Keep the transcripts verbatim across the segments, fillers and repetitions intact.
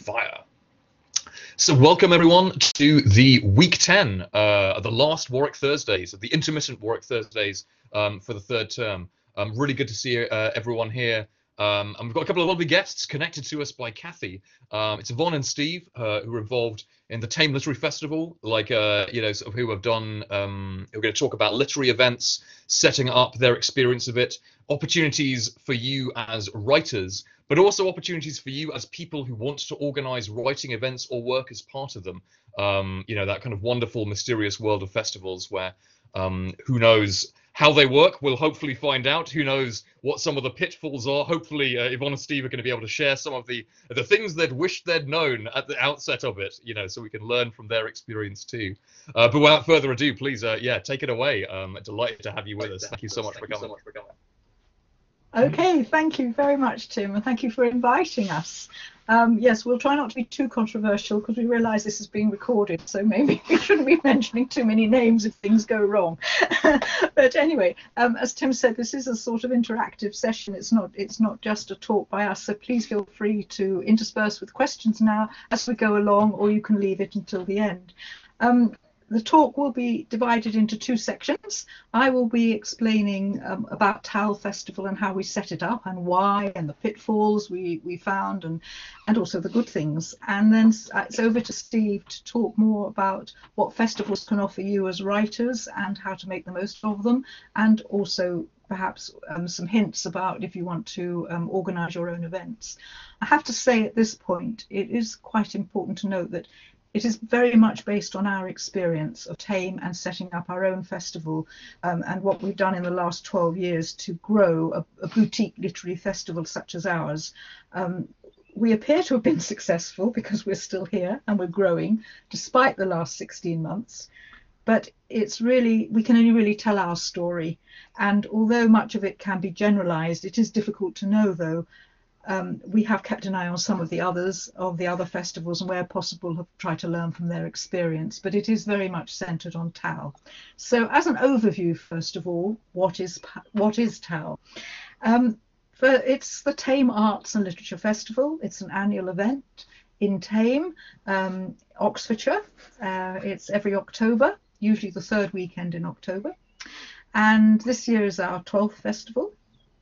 fire. So welcome everyone to the week ten, uh, the last Warwick Thursdays, the intermittent Warwick Thursdays um, for the third term. Um, really good to see uh, everyone here. Um, and we've got a couple of lovely guests connected to us by Kathy. Um, it's Yvonne and Steve uh, who are involved in the Tame Literary Festival, like uh, you know, sort of who have done. Um, we're going to talk about literary events, setting up their experience of it, opportunities for you as writers, but also opportunities for you as people who want to organise writing events or work as part of them. Um, you know, that kind of wonderful, mysterious world of festivals where um, who knows how they work. We'll hopefully find out. Who knows what some of the pitfalls are. Hopefully uh, Yvonne and Steve are going to be able to share some of the the things they'd wished they'd known at the outset of it, you know, so we can learn from their experience too. Uh, but without further ado, please, uh, yeah, take it away. Um, delighted to have you with us. Thank you so much for coming. Okay, thank you very much, Tim, and thank you for inviting us. Um, yes, we'll try not to be too controversial because we realise this is being recorded, so maybe we shouldn't be mentioning too many names if things go wrong. But anyway, um, as Tim said, this is a sort of interactive session. It's not it's not just a talk by us, so please feel free to intersperse with questions now as we go along, or you can leave it until the end. Um, The talk will be divided into two sections. I will be explaining um, about Towel Festival and how we set it up and why and the pitfalls we, we found and, and also the good things. And then it's over to Steve to talk more about what festivals can offer you as writers and how to make the most of them, and also perhaps um, some hints about if you want to um, organise your own events. I have to say at this point, it is quite important to note that it is very much based on our experience of Tame and setting up our own festival um, and what we've done in the last twelve years to grow a, a boutique literary festival such as ours. Um, we appear to have been successful because we're still here and we're growing despite the last sixteen months. But it's really, we can only really tell our story. And although much of it can be generalized, it is difficult to know though. Um, we have kept an eye on some of the others of the other festivals and where possible have tried to learn from their experience, but it is very much centered on Towel. So as an overview, first of all, what is what is Towel? Um, for, it's the Tame Arts and Literature Festival. It's an annual event in Tame, um, Oxfordshire. Uh, it's every October, usually the third weekend in October. And this year is our twelfth festival.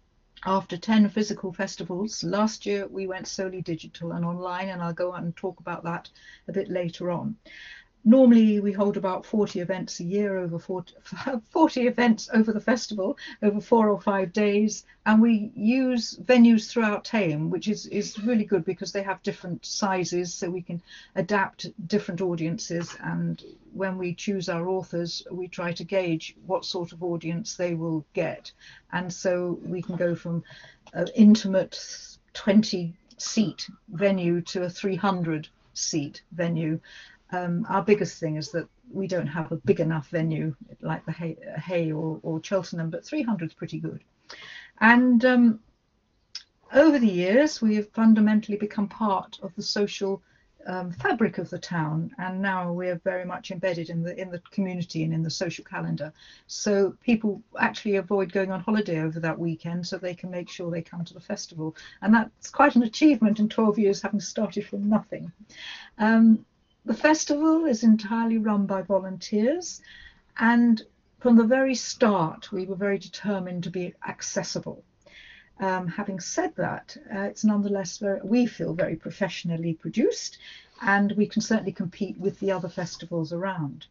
After ten physical festivals, last year we went solely digital and online, and I'll go on and talk about that a bit later on. Normally we hold about forty events a year, over forty, forty events over the festival, over four or five days, and we use venues throughout Tame, which is, is really good because they have different sizes, so we can adapt different audiences, and when we choose our authors, we try to gauge what sort of audience they will get. And so we can go from an intimate twenty seat venue to a three hundred seat venue. Um, our biggest thing is that we don't have a big enough venue like the Hay, Hay or, or Cheltenham, but three hundred is pretty good. And um, over the years, we have fundamentally become part of the social um, fabric of the town, and now we are very much embedded in the in the community and in the social calendar. So people actually avoid going on holiday over that weekend so they can make sure they come to the festival, and that's quite an achievement in twelve years, having started from nothing. Um, The festival is entirely run by volunteers, and from the very start we were very determined to be accessible. Um, having said that, uh, it's nonetheless very, we feel very professionally produced, and we can certainly compete with the other festivals around.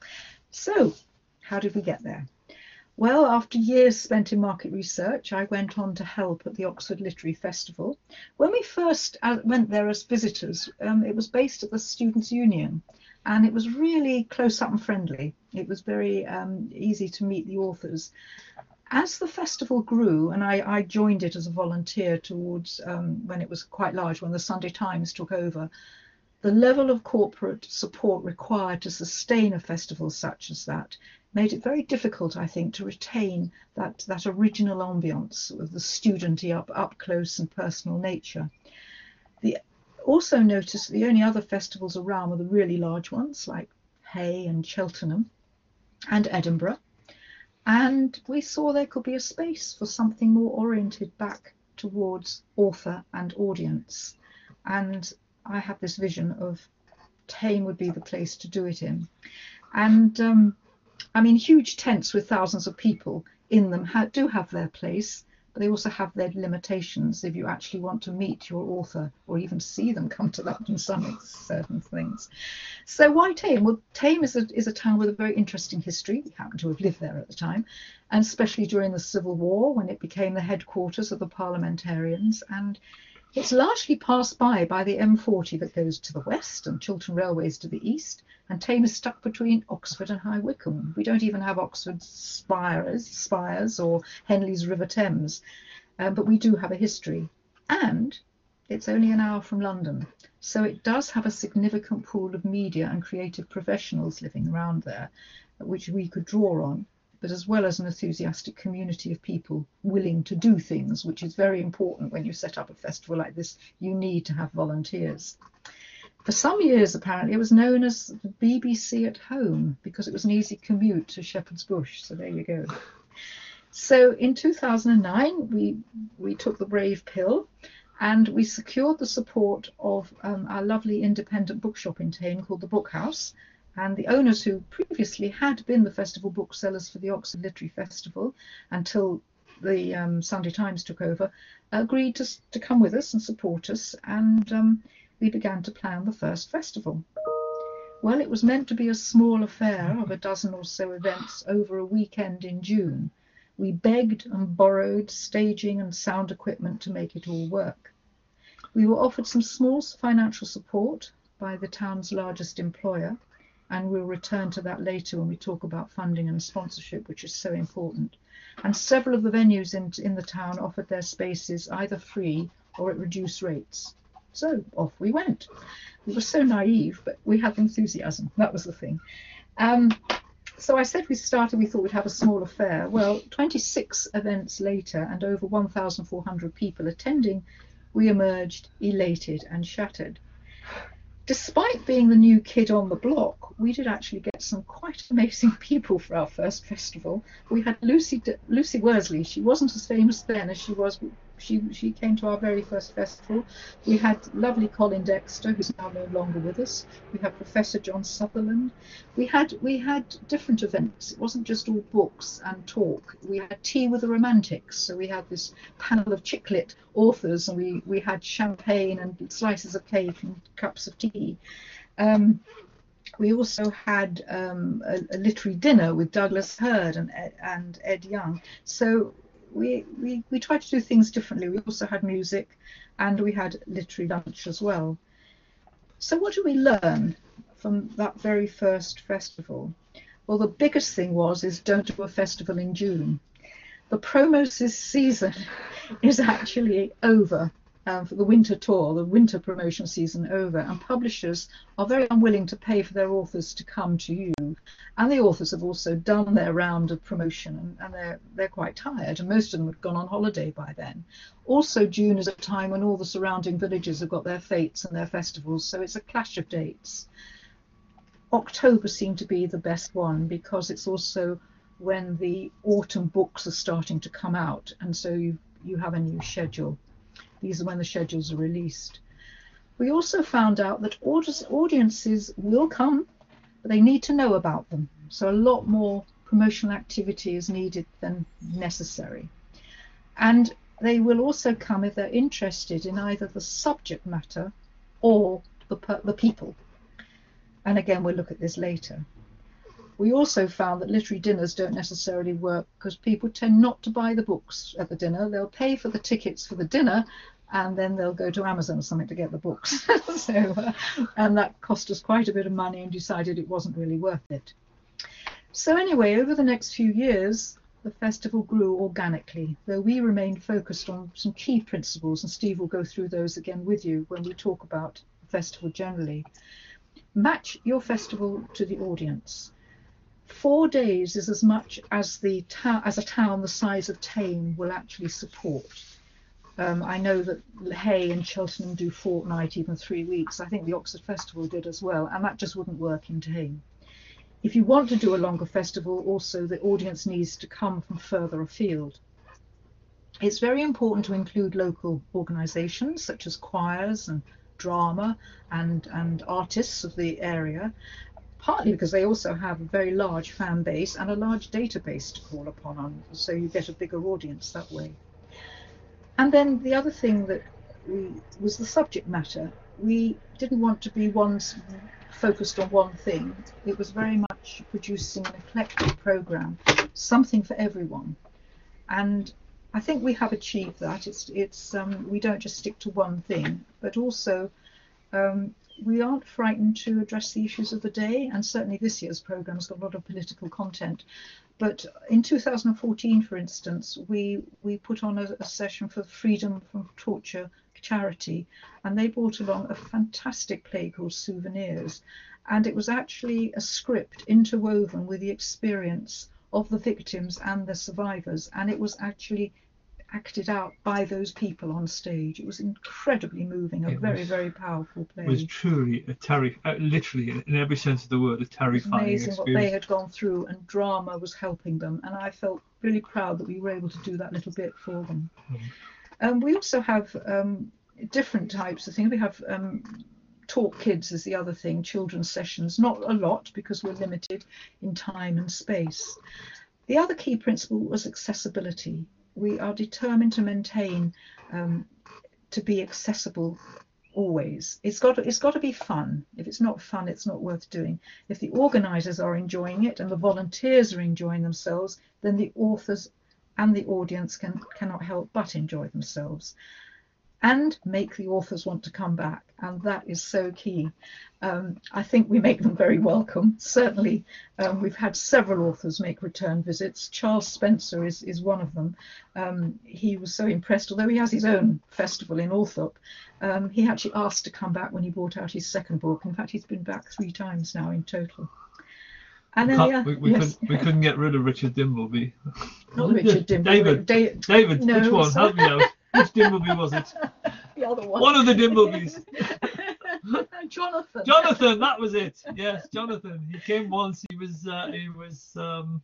So how did we get there? Well, after years spent in market research, I went on to help at the Oxford Literary Festival. When we first went there as visitors, um, it was based at the Students' Union, and it was really close up and friendly. It was very um, easy to meet the authors. As the festival grew, and I, I joined it as a volunteer towards um, when it was quite large, when the Sunday Times took over, the level of corporate support required to sustain a festival such as that made it very difficult, I think, to retain that, that original ambience of the studenty up, up close and personal nature. The, also noticed the only other festivals around were the really large ones like Hay and Cheltenham and Edinburgh. And we saw there could be a space for something more oriented back towards author and audience. And I had this vision of Thame would be the place to do it in. And um, I mean, huge tents with thousands of people in them ha do have their place, but they also have their limitations if you actually want to meet your author or even see them come to London Summits, certain things. So why Thame? Well, Thame is a, is a town with a very interesting history. We happen to have lived there at the time, and especially during the Civil War, when it became the headquarters of the parliamentarians. And it's largely passed by by the M forty that goes to the west and Chiltern Railways to the east, and Thame is stuck between Oxford and High Wycombe. We don't even have Oxford's spires, spires or Henley's River Thames, um, but we do have a history. And it's only an hour from London, so it does have a significant pool of media and creative professionals living around there, which we could draw on, but as well as an enthusiastic community of people willing to do things, which is very important when you set up a festival like this. You need to have volunteers. For some years, apparently, it was known as the B B C at home because it was an easy commute to Shepherd's Bush. So there you go. So in two thousand nine, we, we took the brave pill and we secured the support of um, our lovely independent bookshop in Thame called the Book House. And the owners, who previously had been the festival booksellers for the Oxford Literary Festival until the um, Sunday Times took over, agreed to, to come with us and support us, and um, we began to plan the first festival. Well, it was meant to be a small affair of a dozen or so events over a weekend in June. We begged and borrowed staging and sound equipment to make it all work. We were offered some small financial support by the town's largest employer, and we'll return to that later when we talk about funding and sponsorship, which is so important. And several of the venues in, in the town offered their spaces either free or at reduced rates. So off we went. We were so naive, but we had enthusiasm. That was the thing. Um, so I said we started, we thought we'd have a small affair. Well, twenty-six events later and over one thousand four hundred people attending, we emerged elated and shattered. Despite being the new kid on the block, we did actually get some quite amazing people for our first festival. We had Lucy Lucy Worsley. She wasn't as famous then as she was. She she came to our very first festival. We had lovely Colin Dexter, who's now no longer with us. We had Professor John Sutherland. We had we had different events. It wasn't just all books and talk. We had tea with the romantics. So we had this panel of chick lit authors, and we we had champagne and slices of cake and cups of tea. Um, we also had um, a, a literary dinner with Douglas Hurd and Ed, and Ed Young. So we, we we tried to do things differently. We also had music, and we had literary lunch as well. So what did we learn from that very first festival? Well, the biggest thing was is don't do a festival in June. The Promosis season is actually over. Um, for the winter tour, the winter promotion season over, and publishers are very unwilling to pay for their authors to come to you. And the authors have also done their round of promotion, and, and they're they're quite tired, and most of them have gone on holiday by then. Also, June is a time when all the surrounding villages have got their fetes and their festivals, so it's a clash of dates. October seemed to be the best one because it's also when the autumn books are starting to come out, and so you you have a new schedule. These are when the schedules are released. We also found out that audiences will come, but they need to know about them. So a lot more promotional activity is needed than necessary. And they will also come if they're interested in either the subject matter or the, the people. And again, we'll look at this later. We also found that literary dinners don't necessarily work because people tend not to buy the books at the dinner. They'll pay for the tickets for the dinner, and then they'll go to Amazon or something to get the books. so, uh, and that cost us quite a bit of money, and decided it wasn't really worth it. So anyway, over the next few years, the festival grew organically, though we remained focused on some key principles, and Steve will go through those again with you when we talk about the festival generally. Match your festival to the audience. Four days is as much as the as a town the size of Thame will actually support. Um, I know that Hay and Cheltenham do fortnight, even three weeks. I think the Oxford Festival did as well, and that just wouldn't work in Thame. If you want to do a longer festival, also the audience needs to come from further afield. It's very important to include local organisations such as choirs and drama and and artists of the area, partly because they also have a very large fan base and a large database to call upon, so you get a bigger audience that way. And then the other thing that we was the subject matter. We didn't want to be one focused on one thing. It was very much producing an eclectic program, something for everyone. And I think we have achieved that. It's it's um, we don't just stick to one thing, but also um, we aren't frightened to address the issues of the day. And certainly this year's program has got a lot of political content. But in two thousand fourteen, for instance, we we put on a, a session for Freedom from Torture charity, and they brought along a fantastic play called Souvenirs, and it was actually a script interwoven with the experience of the victims and the survivors, and it was actually acted out by those people on stage. It was incredibly moving, a it very was, very powerful play. It was truly a terri uh, literally in every sense of the word, a terrifying amazing experience. What they had gone through, and drama was helping them, and I felt really proud that we were able to do that little bit for them. Mm. Um, we also have um, different types of things. We have um, Talk Kids is the other thing, children's sessions, not a lot because we're limited in time and space. The other key principle was accessibility. We are determined to maintain um, to be accessible always. It's got to, it's got to be fun. If it's not fun, it's not worth doing. If the organisers are enjoying it and the volunteers are enjoying themselves, then the authors and the audience can cannot help but enjoy themselves and make the authors want to come back, and that is so key. Um, I think we make them very welcome. Certainly, um, we've had several authors make return visits. Charles Spencer is, is one of them. Um, he was so impressed, although he has his own festival in Althorp. Um, he actually asked to come back when he brought out his second book. In fact, he's been back three times now in total. And then, yeah, we, we, yes. couldn't, we couldn't get rid of Richard Dimbleby. Not Richard Dimbleby. David, da David, no, which one? Help me out. Which Dimbleby was it? The other one. One of the Dimblebys. Jonathan. Jonathan, that was it. Yes, Jonathan. He came once. He was, uh, he was, um,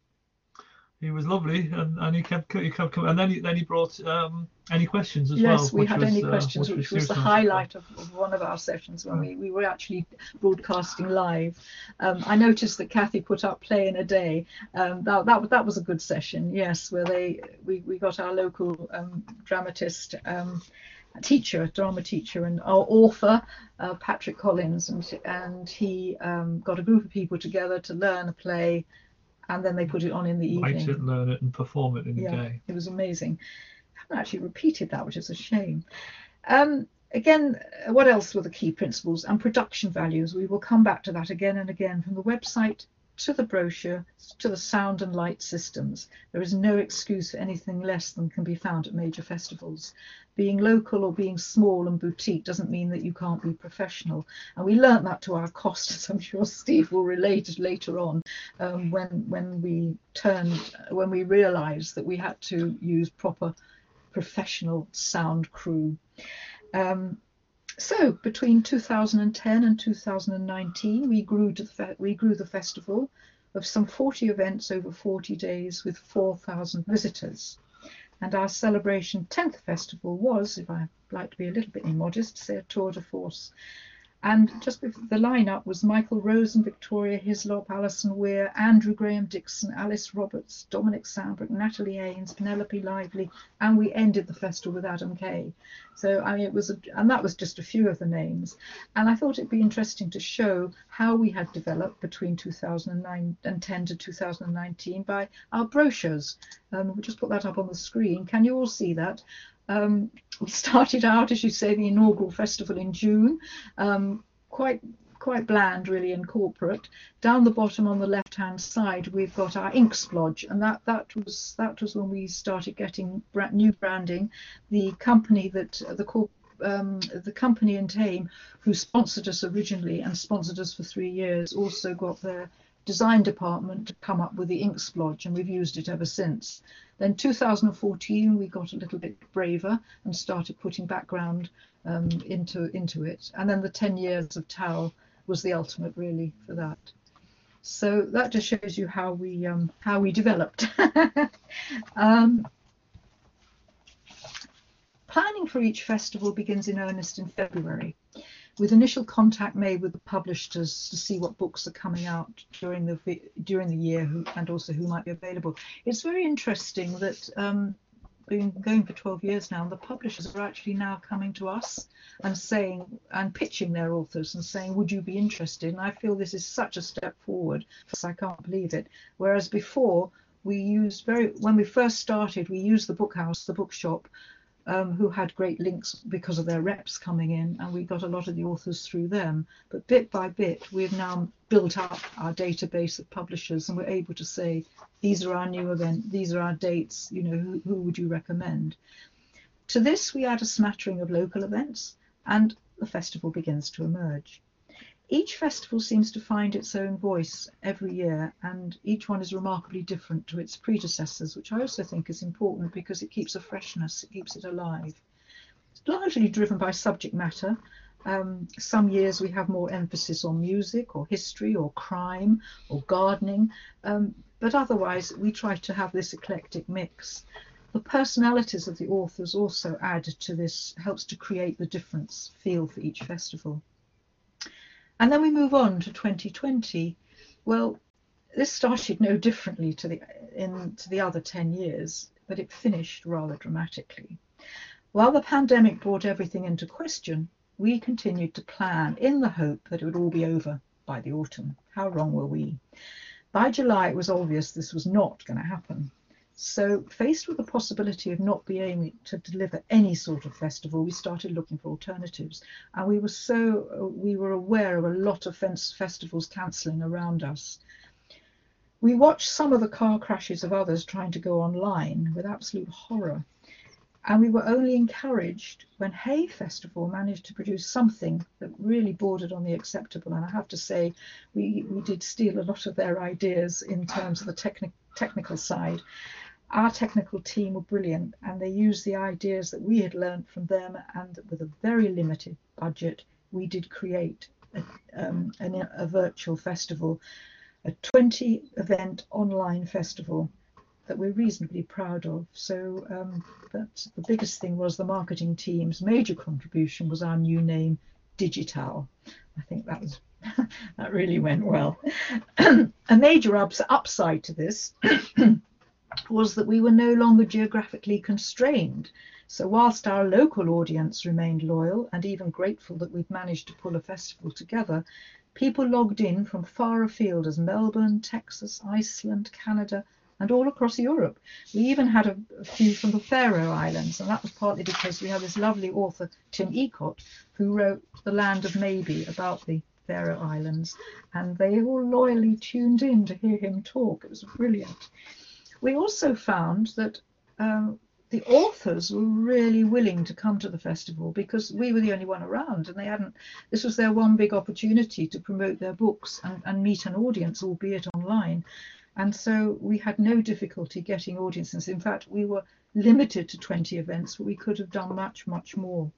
he was lovely, and, and he kept, he kept coming. And then he, then he brought um, any questions as yes, well. Yes, we had was, any uh, questions, which, which was, was the highlight of, of one of our sessions when we, we were actually broadcasting live. Um, I noticed that Kathy put up Play in a Day. Um, that, that that was a good session. Yes, where they we we got our local um, dramatist. Um, teacher, drama teacher, and our author, uh, Patrick Collins, and and he um, got a group of people together to learn a play, and then they put it on in the evening. Write it, learn it, and perform it in yeah, the day. It was amazing. I haven't actually repeated that, which is a shame. Um, again, what else were the key principles? And production values. We will come back to that again and again, from the website to the brochure, to the sound and light systems. There is no excuse for anything less than can be found at major festivals. Being local or being small and boutique doesn't mean that you can't be professional. And we learnt that to our cost, as I'm sure Steve will relate later on, um, when, when we turned, when we realised that we had to use proper professional sound crew. Um, So between two thousand ten and two thousand nineteen, we grew to the we grew the festival of some forty events over forty days with four thousand visitors. And our celebration tenth festival was, if I like to be a little bit immodest, say a tour de force. And just before the lineup was Michael Rosen, Victoria Hislop, Alison Weir, Andrew Graham Dixon, Alice Roberts, Dominic Sandbrook, Natalie Haynes, Penelope Lively, and we ended the festival with Adam Kay. So I mean, it was, a, and that was just a few of the names. And I thought it'd be interesting to show how we had developed between two thousand nine and ten to two thousand nineteen by our brochures. Um, we'll just put that up on the screen. Can you all see that? Um, we started out, as you say, the inaugural festival in June, um, quite quite bland really and corporate. Down the bottom on the left hand side we've got our ink splodge, and that that was that was when we started getting brand new branding. The company that the corp um, the company in Tame who sponsored us originally and sponsored us for three years also got their design department to come up with the ink splodge, and we've used it ever since. Then two thousand fourteen we got a little bit braver and started putting background um, into into it, and then the ten years of Towel was the ultimate really for that. So that just shows you how we um, how we developed. um, planning for each festival begins in earnest in February. with initial contact made with the publishers to see what books are coming out during the during the year who, and also who might be available. It's very interesting that um, been going for twelve years now, and the publishers are actually now coming to us and saying and pitching their authors and saying, would you be interested? And I feel this is such a step forward, I can't believe it. Whereas before, we used very when we first started, we used the book house, the bookshop, um, who had great links because of their reps coming in, and we got a lot of the authors through them. But bit by bit, we've now built up our database of publishers, and we're able to say, these are our new events, these are our dates, you know, who, who would you recommend? To this, we add a smattering of local events, and the festival begins to emerge. Each festival seems to find its own voice every year, and each one is remarkably different to its predecessors, which I also think is important because it keeps a freshness, it keeps it alive. It's largely driven by subject matter. Um, some years we have more emphasis on music or history or crime or gardening, um, but otherwise we try to have this eclectic mix. The personalities of the authors also add to this, helps to create the difference feel for each festival. And then we move on to twenty twenty. Well, this started no differently to the in to the other ten years, but it finished rather dramatically. While the pandemic brought everything into question, we continued to plan in the hope that it would all be over by the autumn. How wrong were we? By July, it was obvious this was not going to happen. So, faced with the possibility of not being able to deliver any sort of festival, we started looking for alternatives. And we were so we were aware of a lot of festivals cancelling around us. We watched some of the car crashes of others trying to go online with absolute horror. And we were only encouraged when Hay Festival managed to produce something that really bordered on the acceptable. And I have to say, we, we did steal a lot of their ideas in terms of the techni technical side. Our technical team were brilliant, and they used the ideas that we had learned from them, and with a very limited budget, we did create a, um, an, a virtual festival, a twenty event online festival that we're reasonably proud of. So um, but the biggest thing was the marketing team's major contribution was our new name, Digital. I think that was that really went well. A major ups, upside to this was that we were no longer geographically constrained. So whilst our local audience remained loyal and even grateful that we'd managed to pull a festival together, people logged in from far afield as Melbourne, Texas, Iceland, Canada, and all across Europe. We even had a, a few from the Faroe Islands, and that was partly because we had this lovely author, Tim Ecott, who wrote The Land of Maybe about the Faroe Islands, and they all loyally tuned in to hear him talk. It was brilliant. We also found that um, the authors were really willing to come to the festival because we were the only one around, and they hadn't. This was their one big opportunity to promote their books and, and meet an audience, albeit online. And so we had no difficulty getting audiences. In fact, we were limited to twenty events, but we could have done much, much more.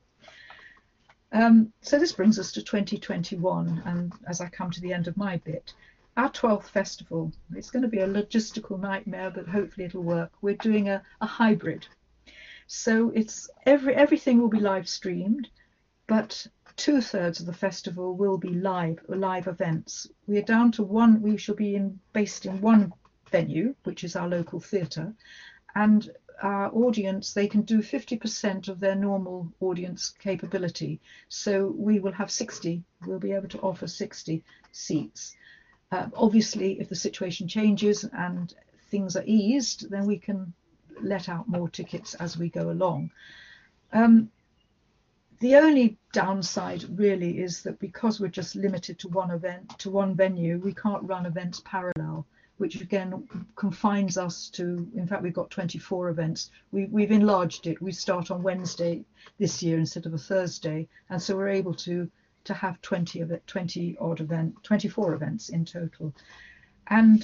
Um, so this brings us to twenty twenty-one, and as I come to the end of my bit, our twelfth festival. It's going to be a logistical nightmare, but hopefully it'll work. We're doing a, a hybrid. So it's every everything will be live streamed, but two thirds of the festival will be live live events. We are down to one. We shall be in, based in one venue, which is our local theatre, and our audience, they can do fifty percent of their normal audience capability. So we will have sixty. We'll be able to offer sixty seats. Uh, obviously, if the situation changes and things are eased, then we can let out more tickets as we go along. Um, the only downside really is that because we're just limited to one event, to one venue, we can't run events parallel, which again confines us to, in fact, we've got twenty-four events. We, we've enlarged it. We start on Wednesday this year instead of a Thursday, and so we're able to to have twenty of it, twenty odd event, twenty-four events in total. And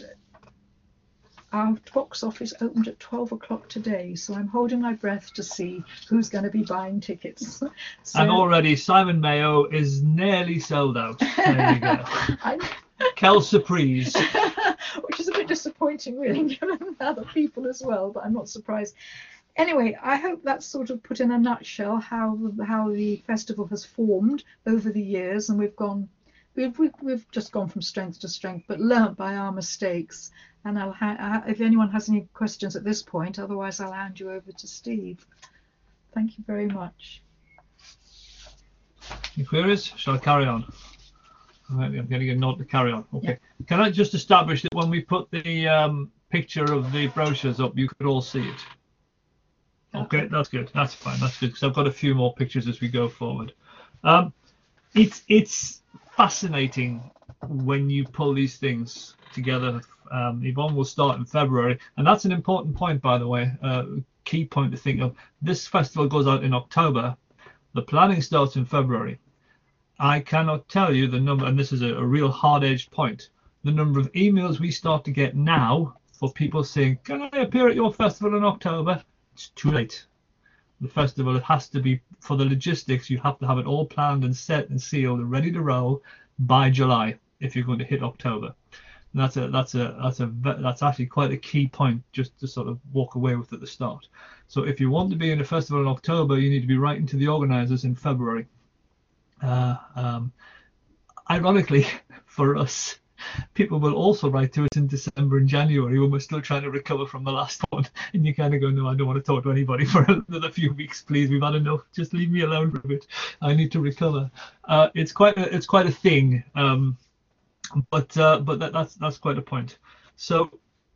our box office opened at twelve o'clock today, so I'm holding my breath to see who's going to be buying tickets. So, and already Simon Mayo is nearly sold out. There you go. Quelle surprise. Which is a bit disappointing, really, given other people as well, but I'm not surprised. anyway, I hope that's sort of put in a nutshell how how the festival has formed over the years, and we've gone, we've we've, we've just gone from strength to strength, but learnt by our mistakes. And I'll ha if anyone has any questions at this point, otherwise I'll hand you over to Steve. Thank you very much. Any queries? Shall I carry on? I'm getting a nod to carry on. Okay. Yeah. Can I just establish that when we put the um, picture of the brochures up, you could all see it? Okay, okay. That's good. That's fine. That's good, because I've got a few more pictures as we go forward. Um, it's it's fascinating when you pull these things together. Um, Yvonne will start in February, and that's an important point, by the way. Uh, key point to think of. This festival goes out in October. The planning starts in February. I cannot tell you the number, and this is a, a real hard-edged point, the number of emails we start to get now for people saying, can I appear at your festival in October? It's too late. The festival, it has to be, for the logistics, you have to have it all planned and set and sealed and ready to roll by July if you're going to hit October. And that's a that's a that's a that's actually quite a key point just to sort of walk away with at the start. So if you want to be in a festival in October, you need to be writing to the organisers in February. Uh, um, ironically, for us, people will also write to us in December and January when we're still trying to recover from the last one, and you kind of go, no, I don't want to talk to anybody for another few weeks, please. We've had enough. Just leave me alone for a bit. I need to recover. Uh, it's quite a, it's quite a thing. Um, But uh, but that, that's that's quite a point. So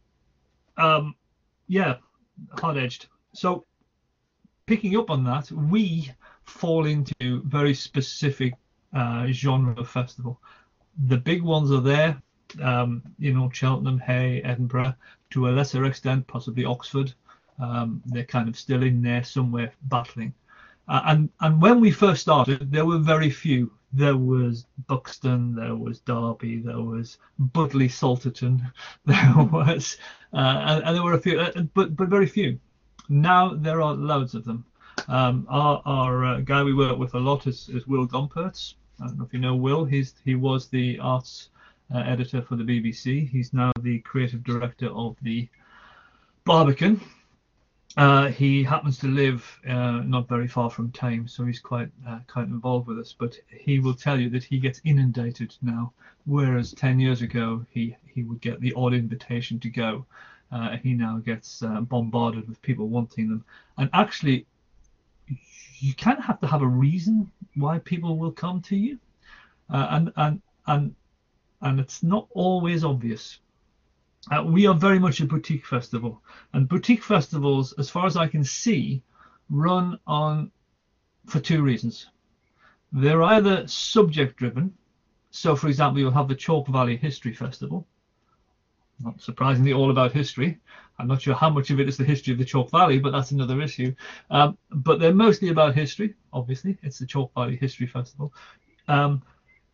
um, yeah, hard-edged. So picking up on that, we fall into very specific uh, genre of festival. The big ones are there, um, you know, Cheltenham, Hay, Edinburgh, to a lesser extent, possibly Oxford. Um, they're kind of still in there somewhere battling. Uh, and and when we first started, there were very few. There was Buxton, there was Derby, there was Budley Salterton, there was, uh, and, and there were a few, uh, but but very few. Now there are loads of them. Um, our our uh, guy we work with a lot is, is Will Gompertz. I don't know if you know Will. He's he was the arts uh, editor for the B B C. He's now the creative director of the Barbican. Uh, he happens to live uh, not very far from Thames, so he's quite uh, quite involved with us. But he will tell you that he gets inundated now, whereas ten years ago he he would get the odd invitation to go. Uh, he now gets uh, bombarded with people wanting them, and actually, you kind of have to have a reason why people will come to you, uh, and and and and it's not always obvious. Uh, we are very much a boutique festival, and boutique festivals, as far as I can see, run on for two reasons. They're either subject driven, so for example you'll have the Chalk Valley History Festival, not surprisingly all about history. I'm not sure how much of it is the history of the Chalk Valley, but that's another issue. Um, but they're mostly about history, obviously. It's the Chalk Valley History Festival. Um,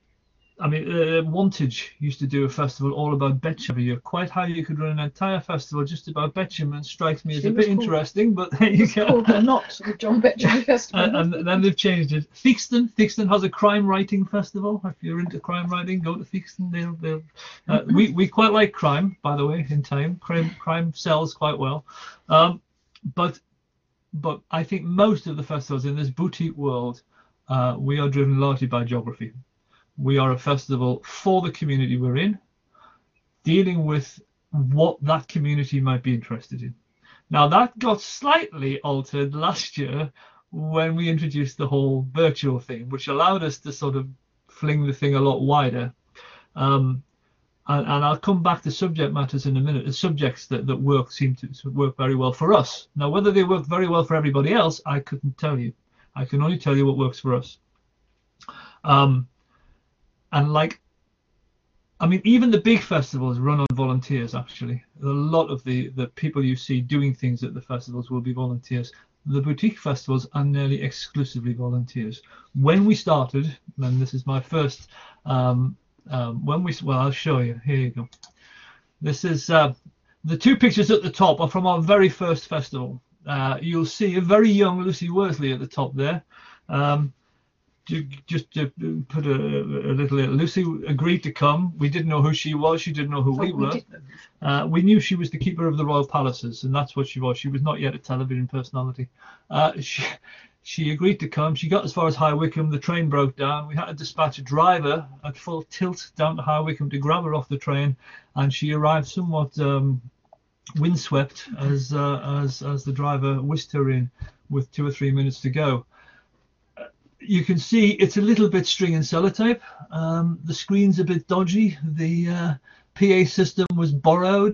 I mean, uh, Wantage used to do a festival all about Betcham every year. Quite how you could run an entire festival just about Betcham and strikes me as a bit interesting, but there you go. Called the Not the John Betcham Festival. and, and then they've changed it. Theakston, Theakston has a crime writing festival. If you're into crime writing, go to Theakston. They'll, they'll, uh, mm-hmm. we, we quite like crime, by the way, in time. Crime, crime sells quite well. Um, but, but I think most of the festivals in this boutique world, uh, we are driven largely by geography. We are a festival for the community we're in, dealing with what that community might be interested in. Now, that got slightly altered last year when we introduced the whole virtual thing, which allowed us to sort of fling the thing a lot wider. Um, and, and I'll come back to subject matters in a minute. The subjects that, that work seem to, to work very well for us. Now, whether they work very well for everybody else, I couldn't tell you. I can only tell you what works for us. Um, And like, I mean, even the big festivals run on volunteers, actually. A lot of the, the people you see doing things at the festivals will be volunteers. The boutique festivals are nearly exclusively volunteers. When we started, and this is my first, um, um, when we, well, I'll show you. Here you go. This is, uh, the two pictures at the top are from our very first festival. Uh, you'll see a very young Lucy Worsley at the top there. Um, Just to put a, a little, Lucy agreed to come. We didn't know who she was. She didn't know who oh, we were. We, did, Uh, we knew she was the keeper of the royal palaces, and that's what she was. She was not yet a television personality. Uh, she, she agreed to come. She got as far as High Wycombe. The train broke down. We had to dispatch a driver at full tilt down to High Wycombe to grab her off the train, and she arrived somewhat um, windswept as, uh, as, as the driver whisked her in with two or three minutes to go. You can see it's a little bit string and sellotape. Um, the screen's a bit dodgy. The uh, P A system was borrowed.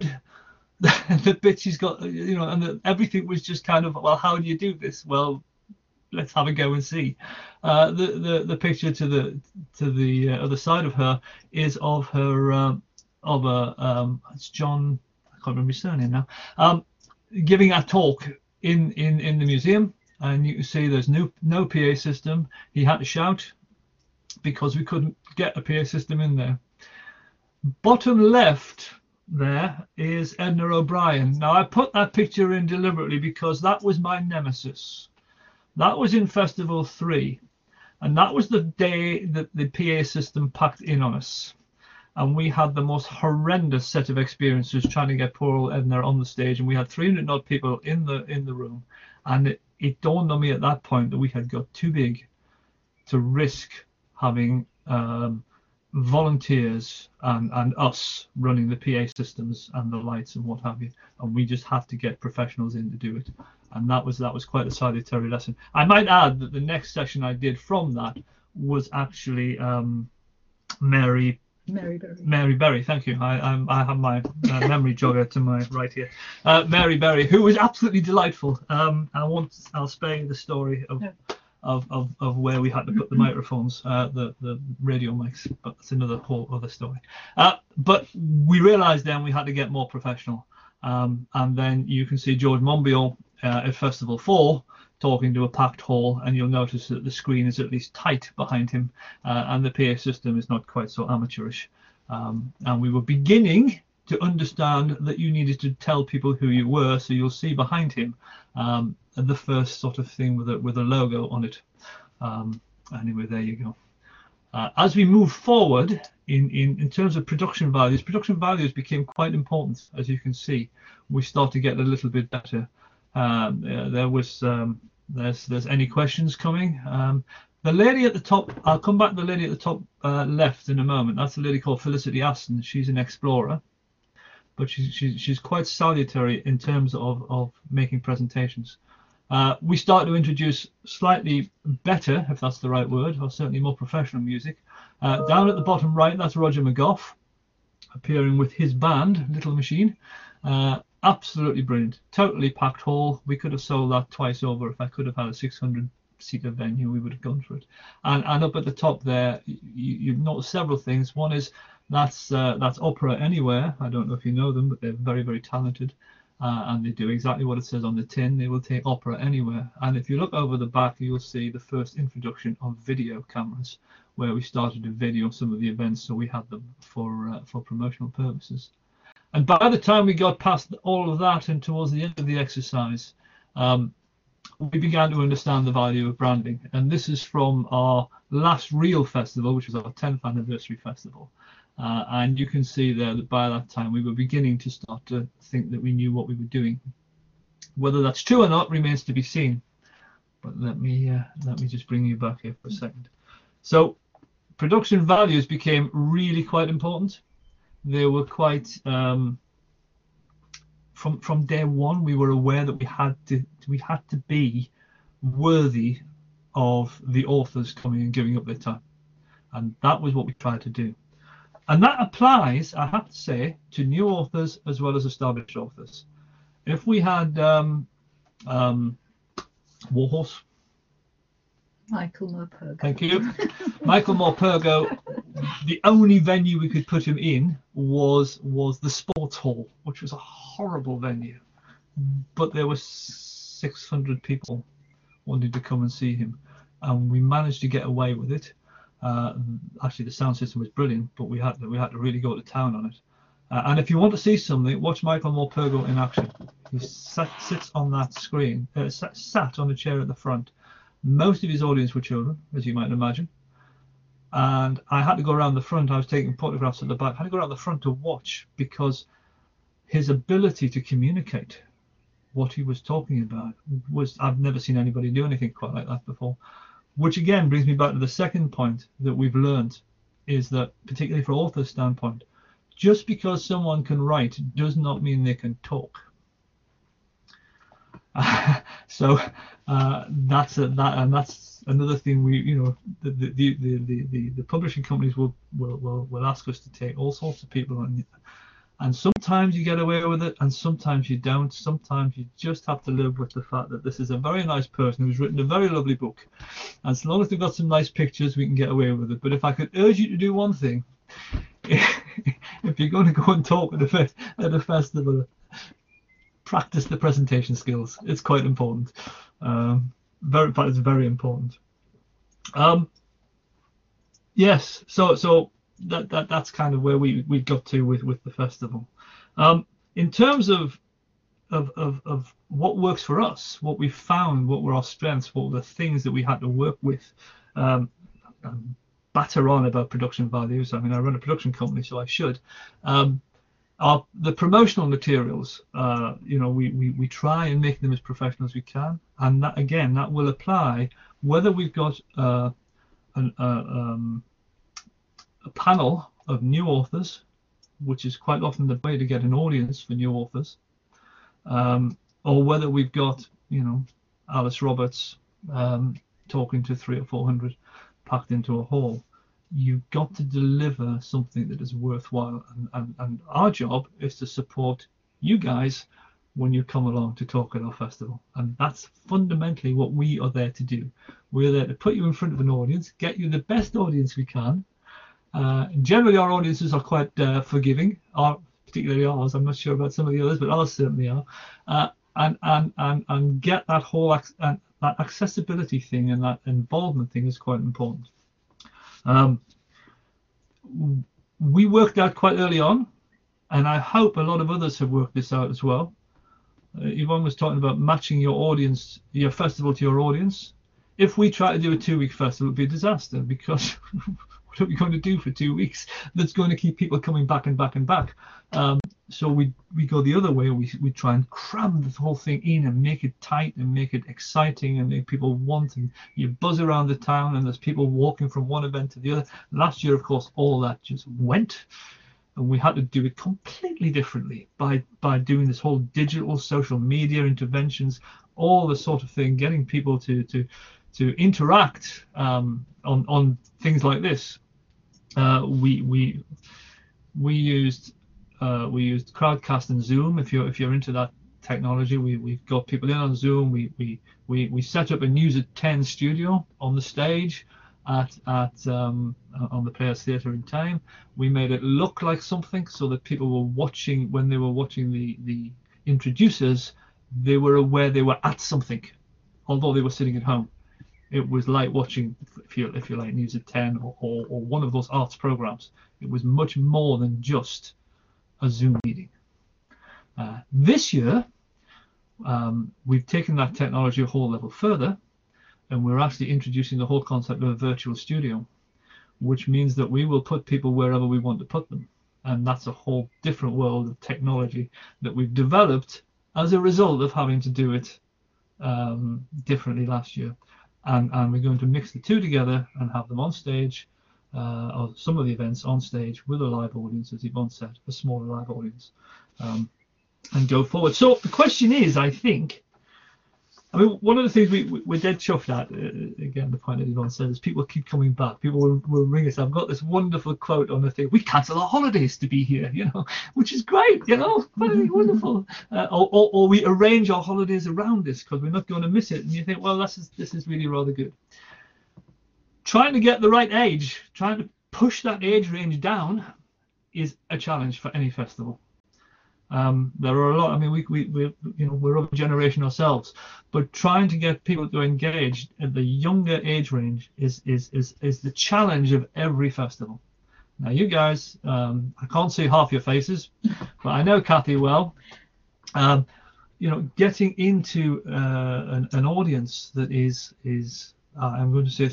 The bit she's got, you know, and the, everything was just kind of, well, how do you do this? Well, let's have a go and see. Uh, the, the the picture to the to the uh, other side of her is of her um, of a um, it's John, I can't remember his surname now, um, giving a talk in in in the museum. And you can see there's no, no P A system. He had to shout because we couldn't get a P A system in there. Bottom left there is Edna O'Brien. Now, I put that picture in deliberately because that was my nemesis. That was in Festival three. And that was the day that the P A system packed in on us. And we had the most horrendous set of experiences trying to get poor old Edna on the stage. And we had three hundred odd people in the in the room. And it, it dawned on me at that point that we had got too big to risk having um, volunteers and, and us running the P A systems and the lights and what have you. And we just had to get professionals in to do it. And that was that was quite a salutary lesson. I might add that the next session I did from that was actually um, Mary Mary Berry. Mary Berry, thank you. I I, I have my uh, memory jogger to my right here. Uh, Mary Berry, who was absolutely delightful. Um, I won't. I'll spare you the story of, Yeah. of, of, of where we had to put the microphones, uh, the the radio mics, but that's another whole other story. Uh, but we realised then we had to get more professional. Um, and then you can see George Monbiot uh, at Festival four talking to a packed hall, and you'll notice that the screen is at least tight behind him, uh, and the P A system is not quite so amateurish. Um, and we were beginning to understand that you needed to tell people who you were, so you'll see behind him um, the first sort of thing with a, with a logo on it. Um, anyway, there you go. Uh, as we move forward in, in, in terms of production values, production values became quite important, as you can see. We start to get a little bit better. Um, uh, there was um, there's there's any questions coming. Um, the lady at the top, I'll come back to the lady at the top uh, left in a moment. That's a lady called Felicity Aston. She's an explorer, but she's she's, she's quite salutary in terms of of making presentations. Uh, we start to introduce slightly better, if that's the right word, or certainly more professional music. Uh, down at the bottom right, that's Roger McGough, appearing with his band, Little Machine. Uh, absolutely brilliant. Totally packed hall. We could have sold that twice over. If I could have had a six hundred seater venue, we would have gone for it. And, and up at the top there, you, you've noticed several things. One is that's uh, that's Opera Anywhere. I don't know if you know them, but they're very, very talented. Uh, and they do exactly what it says on the tin. They will take opera anywhere. And if you look over the back, you'll see the first introduction of video cameras, where we started to video some of the events, so we had them for uh, for promotional purposes. And by the time we got past all of that and towards the end of the exercise, um, we began to understand the value of branding. And this is from our last real festival, which was our tenth anniversary festival. Uh, and you can see there that by that time we were beginning to start to think that we knew what we were doing. Whether that's true or not remains to be seen. But let me uh, let me just bring you back here for a second. So production values became really quite important. They were quite um, from from day one. We were aware that we had to we had to be worthy of the authors coming and giving up their time, and that was what we tried to do. And that applies, I have to say, to new authors as well as established authors. If we had um, um, Warhorse, Michael Morpurgo. Thank you, Michael Morpurgo, the only venue we could put him in was was the Sports Hall, which was a horrible venue, but there were six hundred people wanting to come and see him, and we managed to get away with it. Uh, actually, the sound system was brilliant, but we had to, we had to really go to town on it. Uh, and if you want to see something, watch Michael Morpurgo in action. He sat, sits on that screen, uh, sat, sat on a chair at the front. Most of his audience were children, as you might imagine. And I had to go around the front. I was taking photographs at the back. I had to go around the front to watch, because his ability to communicate what he was talking about was, I've never seen anybody do anything quite like that before. Which again brings me back to the second point that we've learned, is that particularly for authors' standpoint, just because someone can write does not mean they can talk. Uh, so uh, that's a, that, and that's another thing we, you know, the the the the, the, the publishing companies will, will will will ask us to take all sorts of people on. And sometimes you get away with it, and sometimes you don't. Sometimes you just have to live with the fact that this is a very nice person who's written a very lovely book. And as long as they've got some nice pictures, we can get away with it. But if I could urge you to do one thing, if you're going to go and talk at a, fe at a festival, practice the presentation skills. It's quite important. Um, very, in fact, it's very important. Um, yes, so so. That, that that's kind of where we we got to with with the festival. Um, in terms of, of of of what works for us, what we found, what were our strengths, what were the things that we had to work with, um, um, batter on about production values. I mean, I run a production company, so I should. Um, our the promotional materials, uh, you know, we, we we try and make them as professional as we can, and that again, that will apply whether we've got uh, an uh, um, a panel of new authors, which is quite often the way to get an audience for new authors, um, or whether we've got, you know, Alice Roberts um, talking to three or four hundred packed into a hall. You've got to deliver something that is worthwhile, and, and, and our job is to support you guys when you come along to talk at our festival, and that's fundamentally what we are there to do. We're there to put you in front of an audience, get you the best audience we can. Uh, generally, our audiences are quite uh, forgiving, our, particularly ours. I'm not sure about some of the others, but ours certainly are. Uh, and, and and and get that whole ac uh, that accessibility thing and that involvement thing is quite important. Um, we worked out quite early on, and I hope a lot of others have worked this out as well. Uh, Yvonne was talking about matching your audience, your festival to your audience. If we try to do a two-week festival, it would be a disaster, because what are we going to do for two weeks that's going to keep people coming back and back and back? Um, so we we go the other way. We we try and cram the whole thing in and make it tight and make it exciting and make people want, and you buzz around the town and there's people walking from one event to the other. Last year, of course, all that just went, and we had to do it completely differently by by doing this whole digital social media interventions, all the sort of thing, getting people to to to interact um, on on things like this. Uh, we we we used uh, we used Crowdcast and Zoom. If you're if you're into that technology, we we've got people in on Zoom. We we we we set up a News at ten studio on the stage at at um, on the Players Theatre in Time. We made it look like something so that people were watching, when they were watching the the introducers, they were aware they were at something, although they were sitting at home. It was like watching, if you if you like, News at ten or, or, or one of those arts programs. It was much more than just a Zoom meeting. Uh, this year, um, we've taken that technology a whole level further, and we're actually introducing the whole concept of a virtual studio, which means that we will put people wherever we want to put them. And that's a whole different world of technology that we've developed as a result of having to do it um, differently last year. And, and we're going to mix the two together and have them on stage, uh, or some of the events on stage with a live audience, as Yvonne said, a smaller live audience, um, and go forward. So the question is, I think, I mean, one of the things we, we, we're dead chuffed at, uh, again, the point that Yvonne said, is people keep coming back. People will, will ring us. I've got this wonderful quote on the thing: we cancel our holidays to be here, you know, which is great, you know, very wonderful. Uh, or, or, or we arrange our holidays around this because we're not going to miss it. And you think, well, this is, this is really rather good. Trying to get the right age, trying to push that age range down is a challenge for any festival. Um, there are a lot. I mean, we, we, we, you know, we're of a generation ourselves, but trying to get people to engage at the younger age range is is is is the challenge of every festival. Now, you guys, um, I can't see half your faces, but I know Kathy well. Um, you know, getting into uh, an, an audience that is is uh, I'm going to say